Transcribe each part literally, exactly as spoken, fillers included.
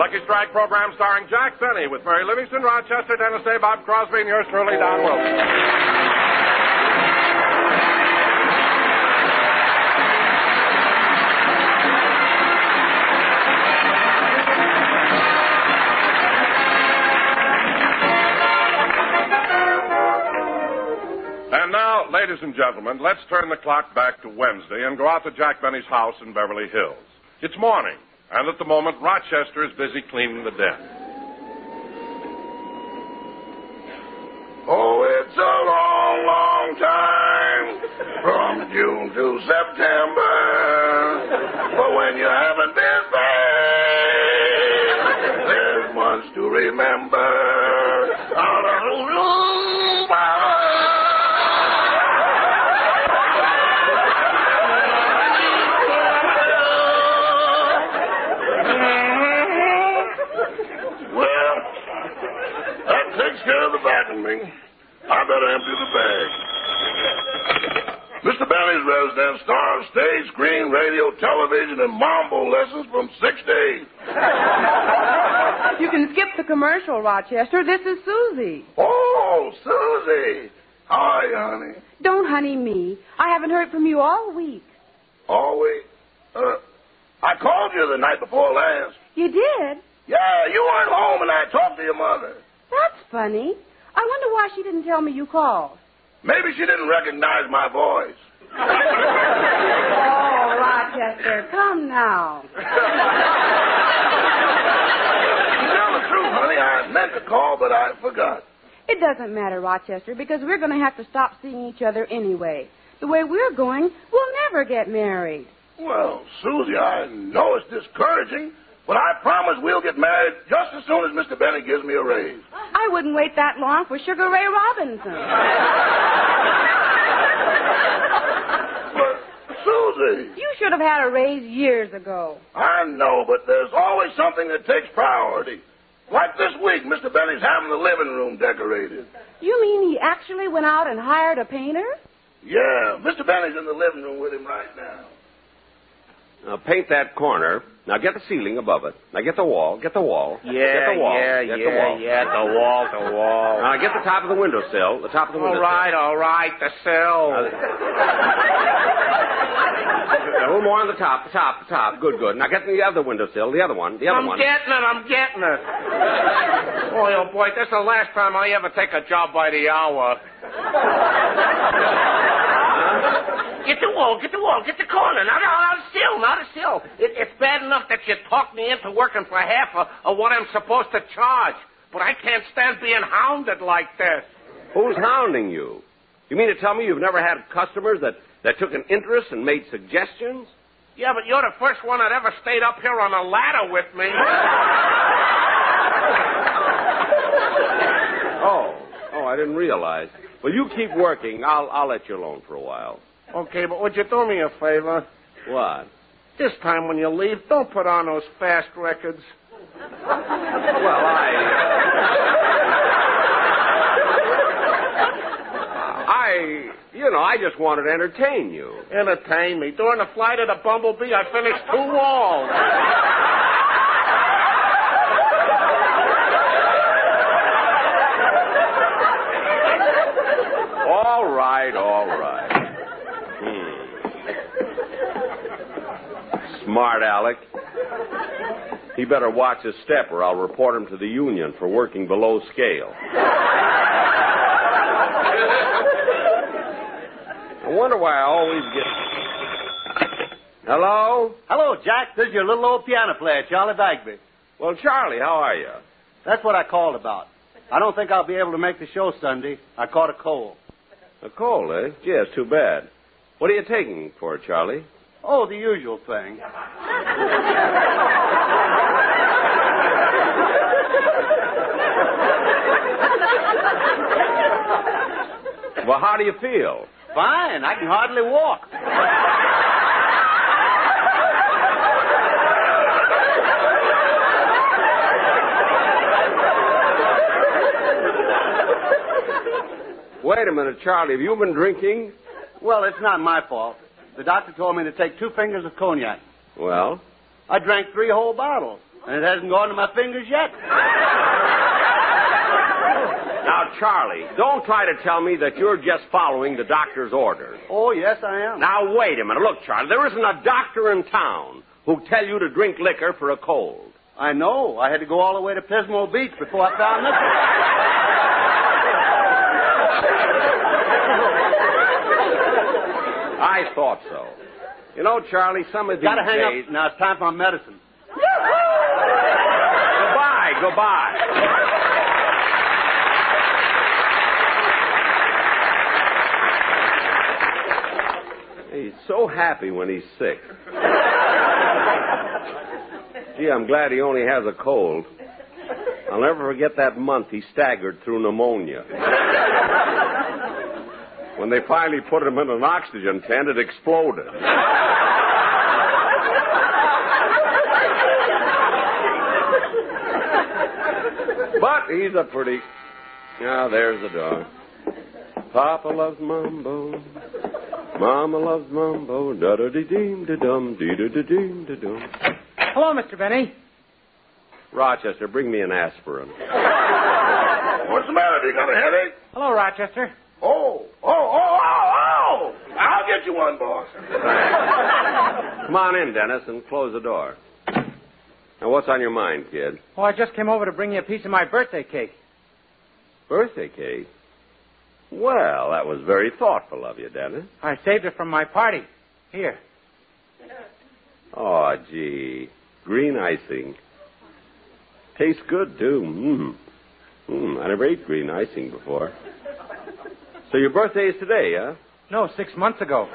Lucky Strike program starring Jack Benny with Mary Livingston, Rochester, Dennis Day, Bob Crosby, and yours truly, Don Wilson. And now, ladies and gentlemen, let's turn the clock back to Wednesday and go out to Jack Benny's house in Beverly Hills. It's morning, and at the moment, Rochester is busy cleaning the den. Oh, it's a long, long time from June to September. But when you haven't been there, there's much to remember. Care of the vacuuming. I better empty the bag. Mister Benny's residence, star of stage, screen, radio, television, and mambo lessons from six to eight. You can skip the commercial, Rochester. This is Susie. Oh, Susie. How are you, honey? Don't honey me. I haven't heard from you all week. All week? Uh, I called you the night before last. You did? Yeah, you weren't home, and I talked to your mother. That's funny. I wonder why she didn't tell me you called. Maybe she didn't recognize my voice. Oh, Rochester, come now. To tell the truth, honey, I meant to call, but I forgot. It doesn't matter, Rochester, because we're going to have to stop seeing each other anyway. The way we're going, we'll never get married. Well, Susie, I know it's discouraging, but I promise we'll get married just as soon as Mister Benny gives me a raise. I wouldn't wait that long for Sugar Ray Robinson. But, Susie... You should have had a raise years ago. I know, but there's always something that takes priority. Like this week, Mister Benny's having the living room decorated. You mean he actually went out and hired a painter? Yeah, Mister Benny's in the living room with him right now. Now, paint that corner. Now, get the ceiling above it. Now, get the wall. Get the wall. Yeah, get the wall. yeah, get yeah, the wall. yeah, the wall, the wall. Now, get the top of the windowsill. The top of the All windowsill. right, all right, the sill. Now, a little more on the top, the top, the top. Good, good. Now, get the other windowsill, the other one, the other I'm one. getting it, I'm getting it. Boy, oh, boy, this is the last time I ever take a job by the hour. Get the wall, get the wall, get the corner. Not, not a sill, not a sill. It, it's bad enough that you talked me into working for half of, of what I'm supposed to charge. But I can't stand being hounded like this. Who's hounding you? You mean to tell me you've never had customers that, that took an interest and made suggestions? Yeah, but you're the first one that ever stayed up here on a ladder with me. Oh, oh, I didn't realize. Well, you keep working. I'll, I'll let you alone for a while. Okay, but would you do me a favor? What? This time when you leave, don't put on those fast records. Well, I... I, you know, I just wanted to entertain you. Entertain me. During the flight of the Bumblebee, I finished two walls. All right, all right. Hmm. Smart Alec. He better watch his step or I'll report him to the union for working below scale. I wonder why I always get... Hello? Hello, Jack. This is your little old piano player, Charlie Bagby. Well, Charlie, how are you? That's what I called about. I don't think I'll be able to make the show Sunday. I caught a cold. A cold, eh? Gee, that's too bad. What are you taking for it, Charlie? Oh, the usual thing. Well, how do you feel? Fine. I can hardly walk. Wait a minute, Charlie. Have you been drinking? Well, it's not my fault. The doctor told me to take two fingers of cognac. Well? I drank three whole bottles. And it hasn't gone to my fingers yet. Now, Charlie, don't try to tell me that you're just following the doctor's orders. Oh, yes, I am. Now, wait a minute. Look, Charlie, there isn't a doctor in town who'll tell you to drink liquor for a cold. I know. I had to go all the way to Pismo Beach before I found this one. I thought so. You know, Charlie, some of these Gotta hang days... up. Now it's time for my medicine. Goodbye, goodbye. He's so happy when he's sick. Gee, I'm glad he only has a cold. I'll never forget that month he staggered through pneumonia. When they finally put him in an oxygen tent, it exploded. But he's a pretty... Ah, there's the dog. Papa loves Mambo. Mama loves Mambo. Da-da-dee-deem-da-dum, dee-da-dee-deem-da-dum. Hello, Mister Benny. Rochester, bring me an aspirin. What's the matter? You got a headache? Hello, Rochester. Oh, oh, oh, oh, oh! I'll get you one, boss. Come on in, Dennis, and close the door. Now, what's on your mind, kid? Oh, I just came over to bring you a piece of my birthday cake. Birthday cake? Well, that was very thoughtful of you, Dennis. I saved it from my party. Here. Oh, gee. Green icing. Tastes good, too. Mmm. Mmm, I never ate green icing before. So your birthday is today, huh? No, six months ago.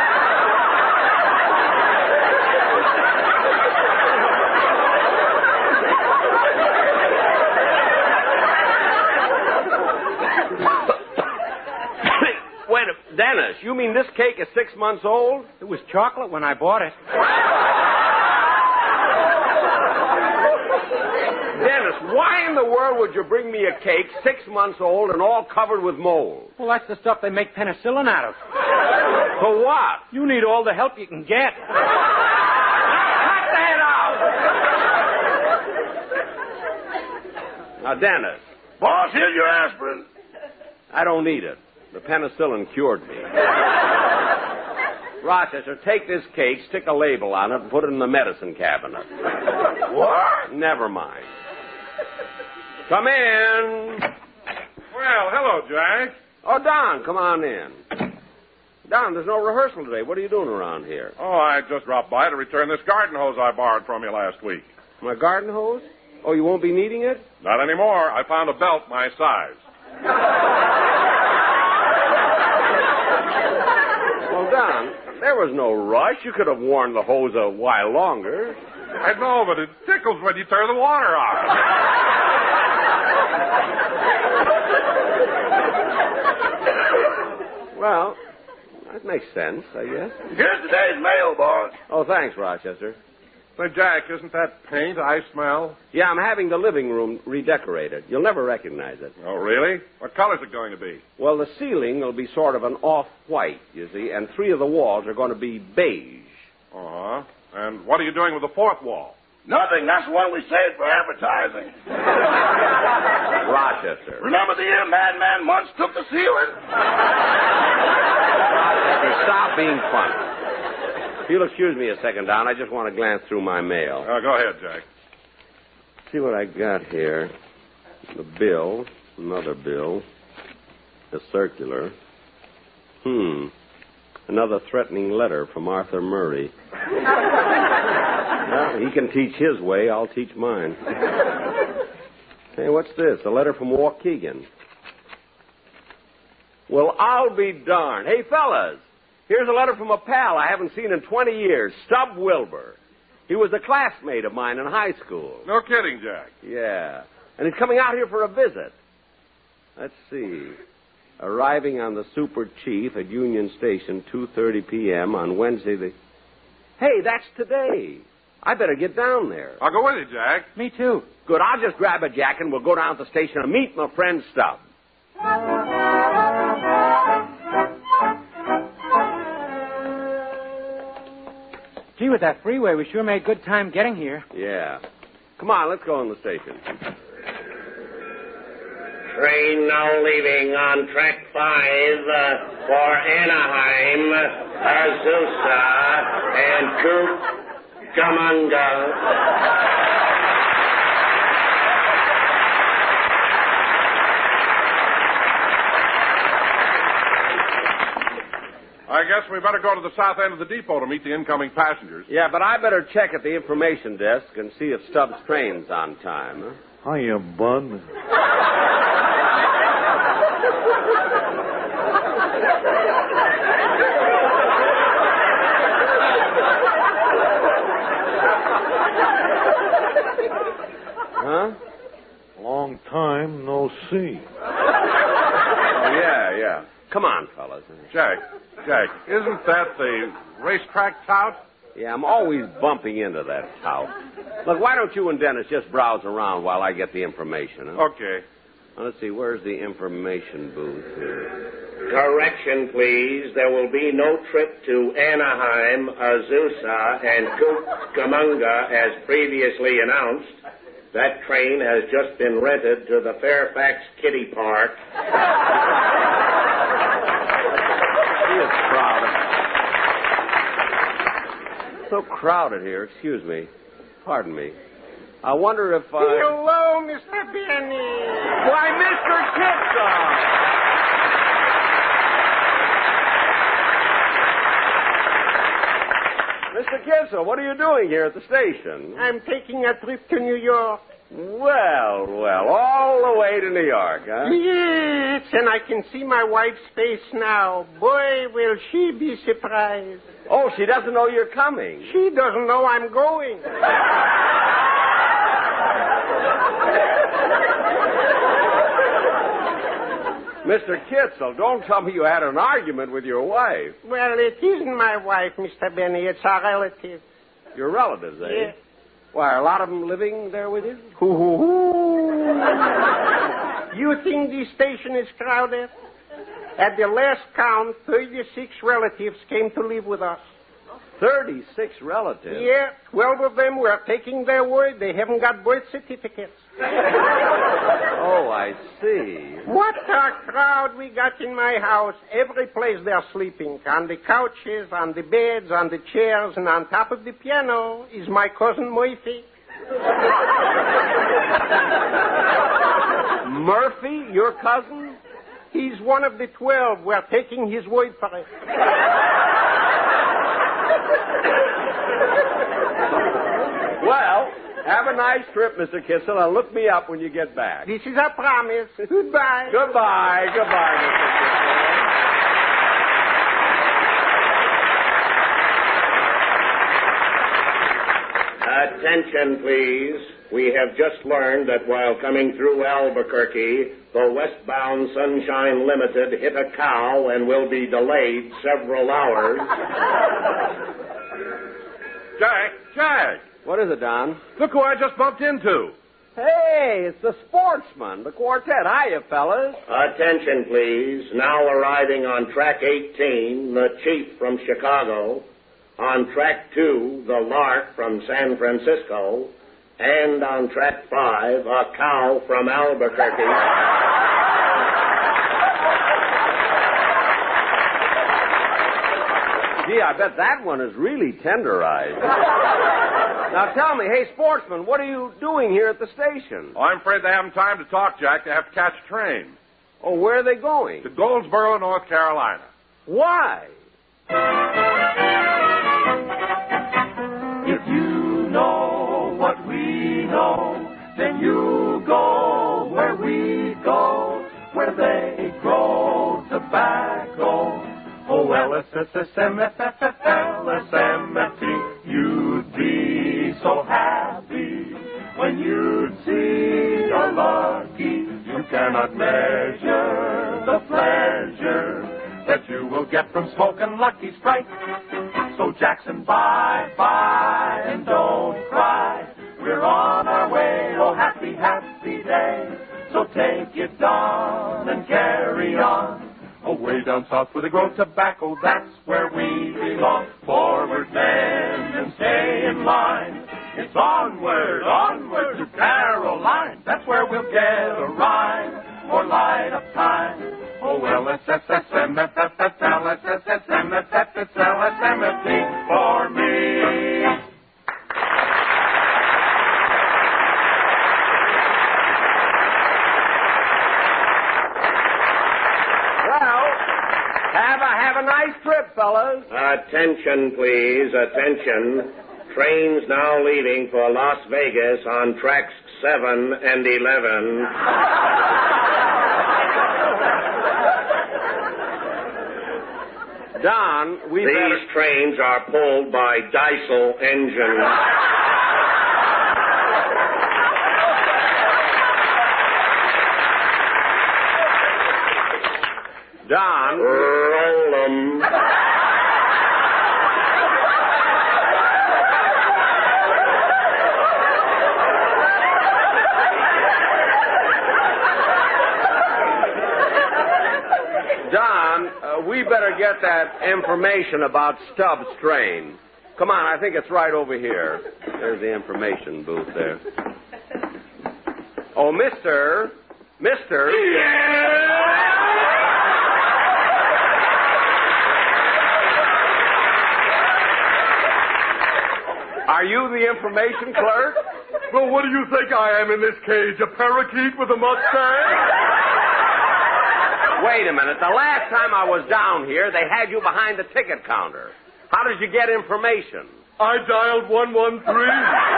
Wait a Dennis, you mean this cake is six months old? It was chocolate when I bought it. Dennis, why in the world would you bring me a cake six months old and all covered with mold? Well, that's the stuff they make penicillin out of. For what? You need all the help you can get. Cut that out! Now, Dennis. Boss, here's your aspirin. I don't need it. The penicillin cured me. Rochester, take this cake, stick a label on it, and put it in the medicine cabinet. What? Never mind. Come in. Well, hello, Jack. Oh, Don, come on in. Don, there's no rehearsal today. What are you doing around here? Oh, I just dropped by to return this garden hose I borrowed from you last week. My garden hose? Oh, you won't be needing it? Not anymore. I found a belt my size. Well, Don, there was no rush. You could have worn the hose a while longer. I know, but it tickles when you turn the water off. Well, that makes sense, I guess. Here's today's mail, boss. Oh, thanks, Rochester. Say, Jack, isn't that paint I smell? Yeah, I'm having the living room redecorated. You'll never recognize it. Oh, really? What color's it going to be? Well, the ceiling will be sort of an off-white, you see, and three of the walls are going to be beige. Uh-huh. And what are you doing with the fourth wall? Nothing. That's the one we saved for advertising. Rochester. Remember the year Madman Munch took the ceiling? Rochester, stop being funny. If you'll excuse me a second, Don, I just want to glance through my mail. Uh, go ahead, Jack. See what I got here. The bill, another bill, a circular. Hmm. Another threatening letter from Arthur Murray. Well, he can teach his way. I'll teach mine. Hey, what's this? A letter from Waukegan. Well, I'll be darned. Hey, fellas, here's a letter from a pal I haven't seen in twenty years, Stub Wilbur. He was a classmate of mine in high school. No kidding, Jack. Yeah. And he's coming out here for a visit. Let's see. Arriving on the Super Chief at Union Station, two thirty p.m. on Wednesday the... Hey, that's today. I better get down there. I'll go with you, Jack. Me too. Good, I'll just grab a jacket and we'll go down to the station and meet my friend Stub. Gee, with that freeway, we sure made good time getting here. Yeah. Come on, let's go in the station. Train now leaving on track five uh, for Anaheim, Azusa, and Cucamonga. I guess we better go to the south end of the depot to meet the incoming passengers. Yeah, but I better check at the information desk and see if Stubbs' train's on time. Huh? Hiya, Bun. Huh? Long time no see. Yeah, yeah. Come on, fellas. Jack, Jack, isn't that the racetrack tout? Yeah, I'm always bumping into that tout. Look, why don't you and Dennis just browse around while I get the information? Huh? Okay. Now, let's see, where's the information booth here? Correction, please. There will be no trip to Anaheim, Azusa, and Cucamonga as previously announced. That train has just been rented to the Fairfax Kiddie Park. He is crowded. So crowded here. Excuse me. Pardon me. I wonder if I... Hello, Mister Benny. Why, Mister Kitzel! Mister Kitzel, what are you doing here at the station? I'm taking a trip to New York. Well, well, all the way to New York, huh? Yes, and I can see my wife's face now. Boy, will she be surprised. Oh, she doesn't know you're coming. She doesn't know I'm going. Mister Kitzel, don't tell me you had an argument with your wife. Well, it isn't my wife, Mister Benny. It's our relative. Your relatives, eh? Yeah. Why, are a lot of them living there with you? Hoo, hoo, hoo. You think this station is crowded? At the last count, thirty-six relatives came to live with us. Thirty-six relatives? Yeah, twelve of them were taking their word. They haven't got birth certificates. Oh, I see. What a crowd we got in my house. Every place they're sleeping. On the couches, on the beds, on the chairs, and on top of the piano is my cousin Murphy. Murphy, your cousin? He's one of the twelve. We're taking his word for it. Well, have a nice trip, Mister Kitzel, and look me up when you get back. This is a promise. Goodbye. Goodbye. Goodbye, Mister Kitzel. Attention, please. We have just learned that while coming through Albuquerque, the westbound Sunshine Limited hit a cow and will be delayed several hours. Jack, Jack, What is it, Don? look who I just bumped into. Hey, it's the Sportsman, the quartet. Hiya, fellas. Attention, please. Now arriving on track eighteen, the Chief from Chicago. On track two, the Lark from San Francisco. And on track five, a cow from Albuquerque. Gee, I bet that one is really tenderized. Now tell me, hey, Sportsman, what are you doing here at the station? Oh, I'm afraid they haven't time to talk, Jack. They have to catch a train. Oh, where are they going? To Goldsboro, North Carolina. Why? If you know what we know, then you go where we go, where they grow tobacco. Oh, L S S S M F F F L S M F T, you'd be so happy when you'd see you're lucky. You cannot measure the pleasure that you will get from smoking Lucky Strike. So Jackson, bye, bye, and don't cry. We're on our way, oh happy, happy day. So take it down and carry on. Away down south where they grow tobacco, that's where we belong. Forward men and stay in line. It's onward, onward to Caroline. That's where we'll get a ride for light of time. Oh, L S S S M F F S L S S S M F F S L S M F T for me. Have a, have a nice trip, fellas. Attention, please. Attention. Trains now leaving for Las Vegas on tracks seven and eleven. Don, we These better... trains are pulled by diesel engines. Don. Roll 'em. Don, uh, we better get that information about Stubbs' train. Come on, I think it's right over here. There's the information booth there. Oh, mister. Mister. Yeah! Are you the information clerk? Well, what do you think I am in this cage? A parakeet with a mustache? Wait a minute. The last time I was down here, they had you behind the ticket counter. How did you get information? I dialed one one three.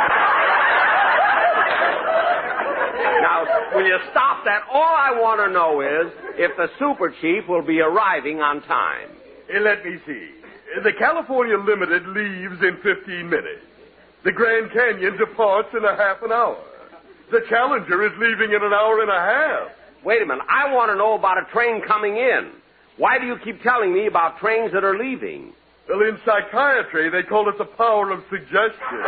Now, will you stop that? All I want to know is if the super chief will be arriving on time. Hey, let me see. The California Limited leaves in fifteen minutes. The Grand Canyon departs in a half an hour. The Challenger is leaving in an hour and a half. Wait a minute. I want to know about a train coming in. Why do you keep telling me about trains that are leaving? Well, in psychiatry, they call it the power of suggestion.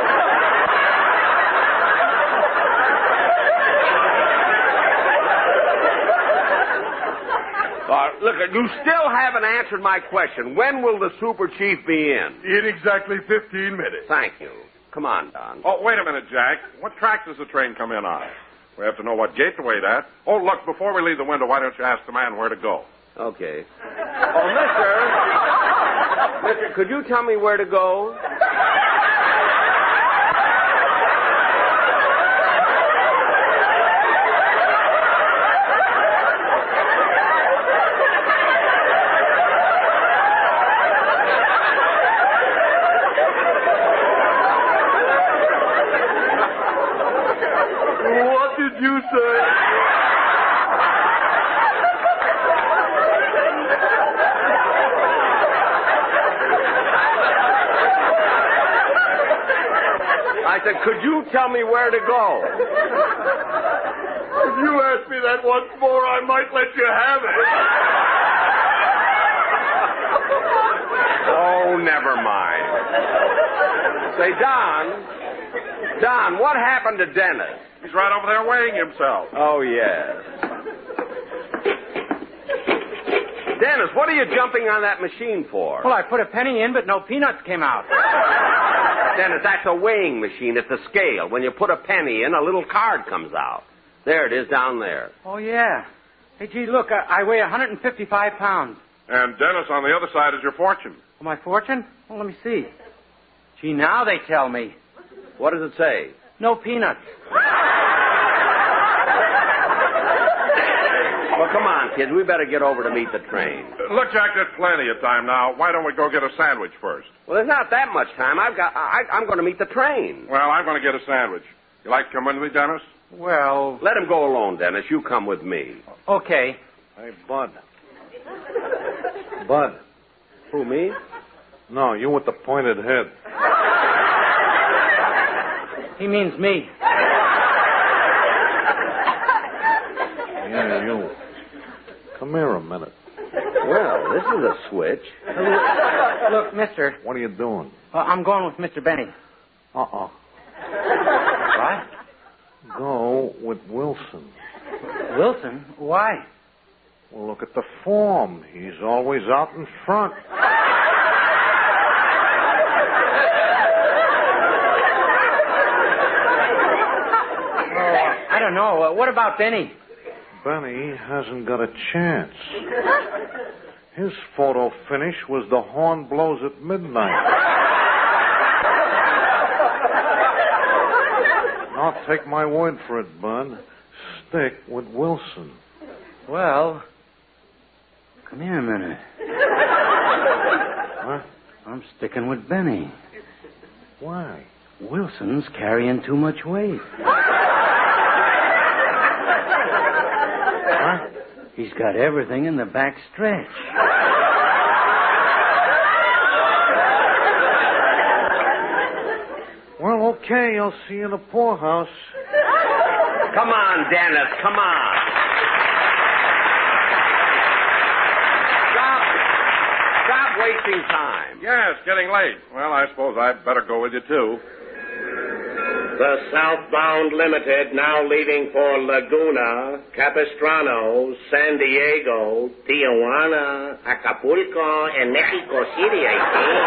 Uh, look, you still haven't answered my question. When will the super chief be in? In exactly fifteen minutes. Thank you. Come on, Don. Oh, wait a minute, Jack. What track does the train come in on? We have to know what gate to wait at. Oh, look, before we leave the window, why don't you ask the man where to go? Okay. Oh, mister. Mister, could you tell me where to go? What did you say? I said, could you tell me where to go? If you ask me that once more, I might let you have it. Oh, never mind. Say, Don, Don, what happened to Dennis? He's right over there weighing himself. Oh, yes. Dennis, what are you jumping on that machine for? Well, I put a penny in, but no peanuts came out. Dennis, that's a weighing machine. It's a scale. When you put a penny in, a little card comes out. There it is down there. Oh, yeah. Hey, gee, look, I, I weigh one hundred fifty-five pounds. And Dennis, on the other side is your fortune. Oh, my fortune? Well, let me see. Gee, now they tell me. What does it say? No peanuts. Well, come on, kids. We better get over to meet the train. Uh, look, Jack, there's plenty of time now. Why don't we go get a sandwich first? Well, there's not that much time. I've got. I, I'm going to meet the train. Well, I'm going to get a sandwich. You like to come with me, Dennis? Well, let him go alone, Dennis. You come with me. Okay. Hey, Bud. Bud. Who, me? No, you with the pointed head. He means me. Yeah, you. Come here a minute. Well, this is a switch. Look, mister. What are you doing? Uh, I'm going with Mister Benny. Uh-uh. What? Go with Wilson. Wilson? Why? Well, look at the form. He's always out in front. don't know. Uh, what about Benny? Benny hasn't got a chance. His photo finish was the horn blows at midnight. I'll take my word for it, Bud. Stick with Wilson. Well, come here a minute. Huh? I'm sticking with Benny. Why? Wilson's carrying too much weight. Huh? He's got everything in the back stretch. Well, okay, I'll see you in the poorhouse. Come on, Dennis, come on. Stop. Stop wasting time. Yeah, it's getting late. Well, I suppose I'd better go with you, too. The Southbound Limited now leaving for Laguna, Capistrano, San Diego, Tijuana, Acapulco, and Mexico City, I think.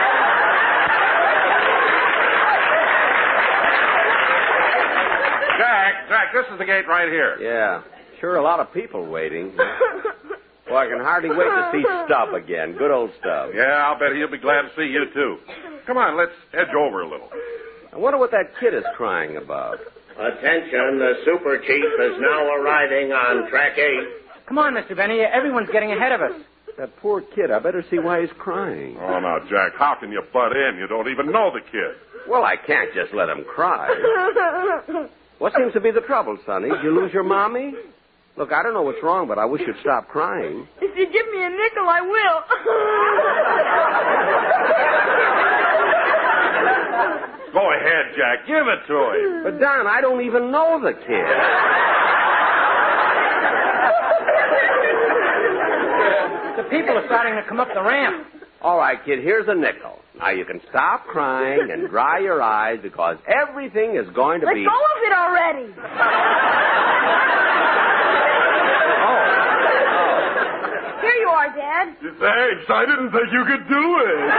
Jack, Jack, this is the gate right here. Yeah, sure a lot of people waiting. Well, I can hardly wait to see Stubb again. Good old Stubb. Yeah, I'll bet he'll be glad to see you, too. Come on, let's edge over a little. I wonder what that kid is crying about. Attention, the Super Chief is now arriving on track eight. Come on, Mister Benny. Everyone's getting ahead of us. That poor kid. I better see why he's crying. Oh, now, Jack, how can you butt in? You don't even know the kid. Well, I can't just let him cry. What seems to be the trouble, Sonny? Did you lose your mommy? Look, I don't know what's wrong, but I wish you'd stop crying. If you give me a nickel, I will. Go ahead, Jack. Give it to him. But, Don, I don't even know the kid. The people are starting to come up the ramp. All right, kid, here's a nickel. Now, you can stop crying and dry your eyes because everything is going to Let be... go of it already. Here you are, Dad. Thanks. I didn't think you could do it.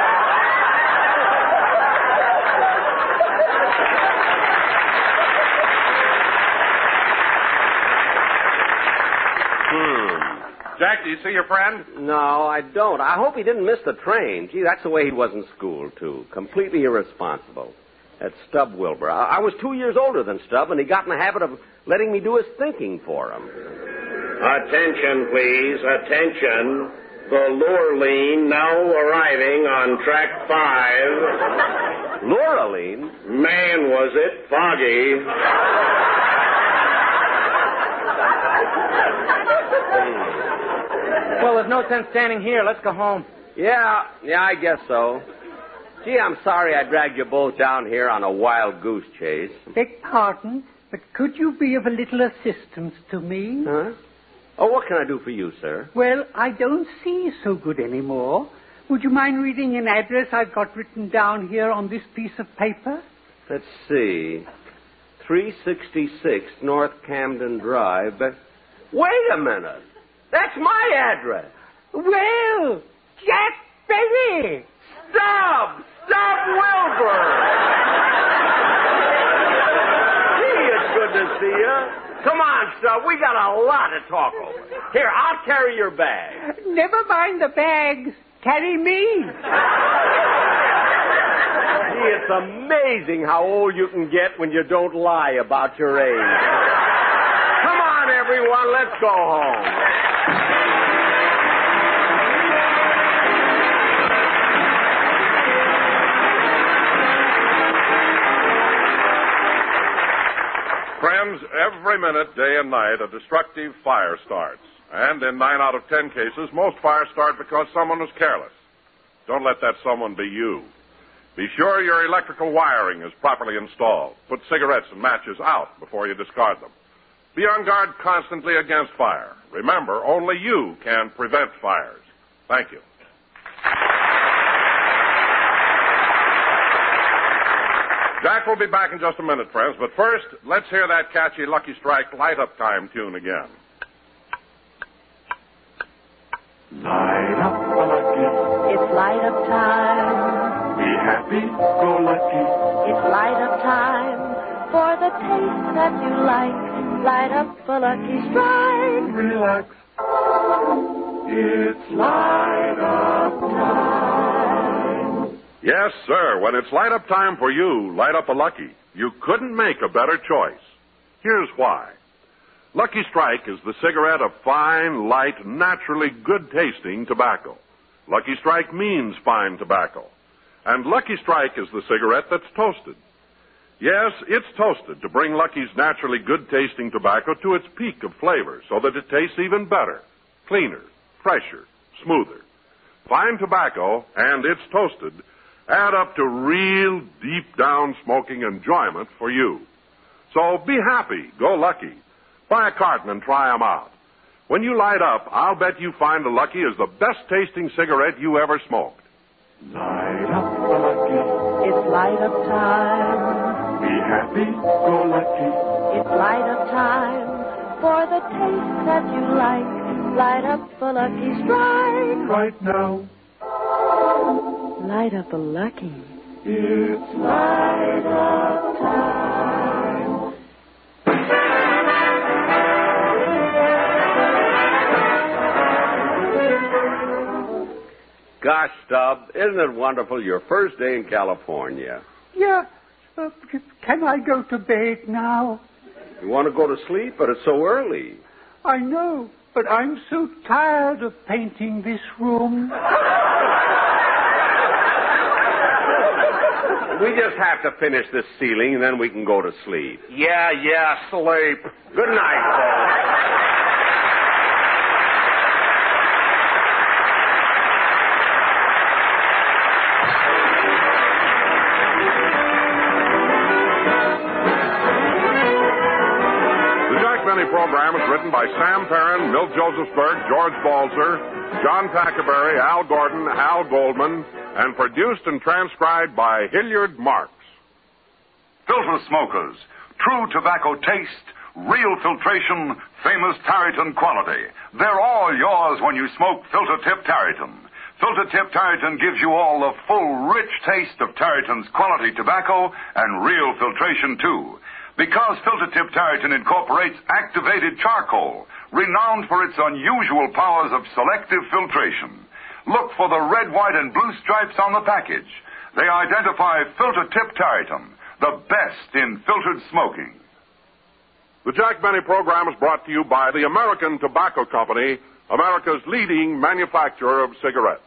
Jack, do you see your friend? No, I don't. I hope he didn't miss the train. Gee, that's the way he was in school, too. Completely irresponsible. That Stubb Wilbur. I, I was two years older than Stubb, and he got in the habit of letting me do his thinking for him. Attention, please. Attention. The Lurleen now arriving on track five. Lurleen? Man, was it foggy. Well, there's no sense standing here. Let's go home. Yeah, yeah, I guess so. Gee, I'm sorry I dragged you both down here on a wild goose chase. Beg pardon, but could you be of a little assistance to me? Huh? Oh, what can I do for you, sir? Well, I don't see so good anymore. Would you mind reading an address I've got written down here on this piece of paper? Let's see. three sixty-six North Camden Drive. Wait a minute. That's my address. Well, Jack Benny. Stop! Stop Wilbur! Gee, it's good to see you. Come on, Stubb. We got a lot to talk over. Here, I'll carry your bag. Never mind the bags. Carry me. Gee, it's amazing how old you can get when you don't lie about your age. Come on, everyone. Let's go home. Friends, every minute, day and night, a destructive fire starts. And in nine out of ten cases, most fires start because someone was careless. Don't let that someone be you. Be sure your electrical wiring is properly installed. Put cigarettes and matches out before you discard them. Be on guard constantly against fire. Remember, only you can prevent fires. Thank you. Jack will be back in just a minute, friends, but first, let's hear that catchy Lucky Strike Light Up Time tune again. Light up a lucky. It's light up time. Be happy, go lucky. It's light up time for the taste that you like, light up a Lucky Strike. Relax. It's light up time. Yes, sir. When it's light up time for you, light up a Lucky. You couldn't make a better choice. Here's why. Lucky Strike is the cigarette of fine, light, naturally good-tasting tobacco. Lucky Strike means fine tobacco. And Lucky Strike is the cigarette that's toasted. Yes, it's toasted to bring Lucky's naturally good-tasting tobacco to its peak of flavor so that it tastes even better, cleaner, fresher, smoother. Fine tobacco, and it's toasted, add up to real deep-down smoking enjoyment for you. So be happy, go Lucky. Buy a carton and try 'em out. When you light up, I'll bet you find a Lucky is the best-tasting cigarette you ever smoked. Light up a Lucky. It's light up time. Be happy, go Lucky. It's light up time. For the taste that you like, light up a Lucky Strike. Right now. Light up a Lucky. It's light up time. Gosh, Stubb, isn't it wonderful? Your first day in California. Yeah. Uh, can I go to bed now? You want to go to sleep, but it's so early. I know, but I'm so tired of painting this room. We just have to finish this ceiling, and then we can go to sleep. Yeah, yeah, sleep. Good night, folks. Program is written by Sam Perrin, Milt Josephsberg, George Balzer, John Tackerberry, Al Gordon, Al Goldman, and produced and transcribed by Hilliard Marks. Filter smokers, true tobacco taste, real filtration, famous Tareyton quality. They're all yours when you smoke Filter Tip Tareyton. Filter Tip Tareyton gives you all the full, rich taste of Tareyton's quality tobacco and real filtration, too. Because Filter Tip Tareyton incorporates activated charcoal, renowned for its unusual powers of selective filtration. Look for the red, white, and blue stripes on the package. They identify Filter Tip Tareyton, the best in filtered smoking. The Jack Benny program is brought to you by the American Tobacco Company, America's leading manufacturer of cigarettes.